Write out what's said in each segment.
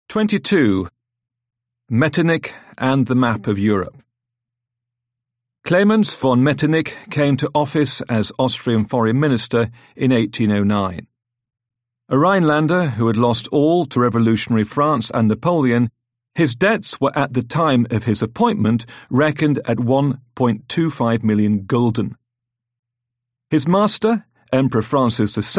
22. Metternich and the Map of Europe. Clemens von Metternich came to office as Austrian foreign minister in 1809. A Rhinelander who had lost all to revolutionary France and Napoleon, his debts were at the time of his appointment reckoned at 1.25 million gulden. His master, Emperor Francis II,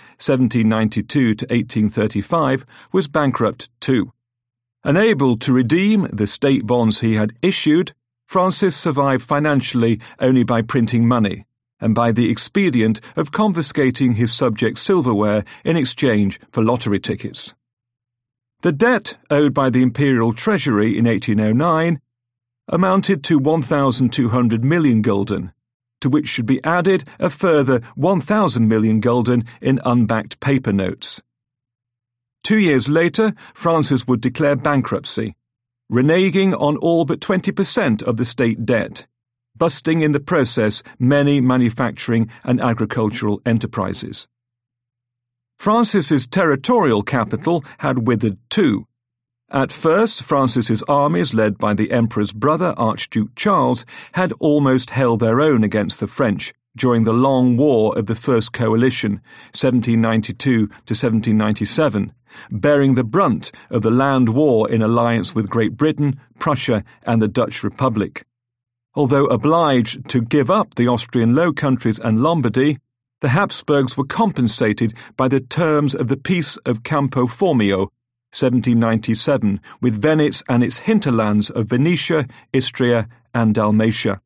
1792 to 1835, was bankrupt too. Unable to redeem the state bonds he had issued, Francis survived financially only by printing money and by the expedient of confiscating his subjects' silverware in exchange for lottery tickets. The debt owed by the imperial treasury in 1809 amounted to 1,200 million gulden, to which should be added a further 1,000 million gulden in unbacked paper notes. 2 years later, Francis would declare bankruptcy, reneging on all but 20% of the state debt, busting in the process many manufacturing and agricultural enterprises. Francis's territorial capital had withered too. At first, Francis's armies, led by the emperor's brother, Archduke Charles, had almost held their own against the French during the long war of the First Coalition, 1792 to 1797, bearing the brunt of the land war in alliance with Great Britain, Prussia, and the Dutch Republic. Although obliged to give up the Austrian Low Countries and Lombardy, the Habsburgs were compensated by the terms of the Peace of Campo Formio, 1797, with Venice and its hinterlands of Venetia, Istria, and Dalmatia.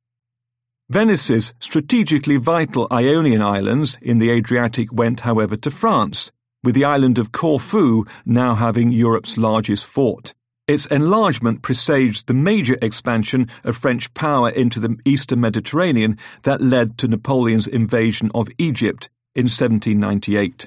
Venice's strategically vital Ionian Islands in the Adriatic went, however, to France, with the island of Corfu now having Europe's largest fort. Its enlargement presaged the major expansion of French power into the eastern Mediterranean that led to Napoleon's invasion of Egypt in 1798.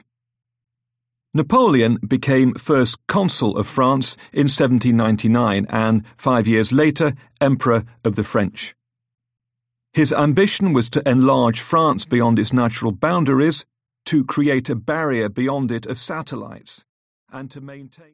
Napoleon became first consul of France in 1799 and, 5 years later, Emperor of the French. His ambition was to enlarge France beyond its natural boundaries, to create a barrier beyond it of satellites, and to maintain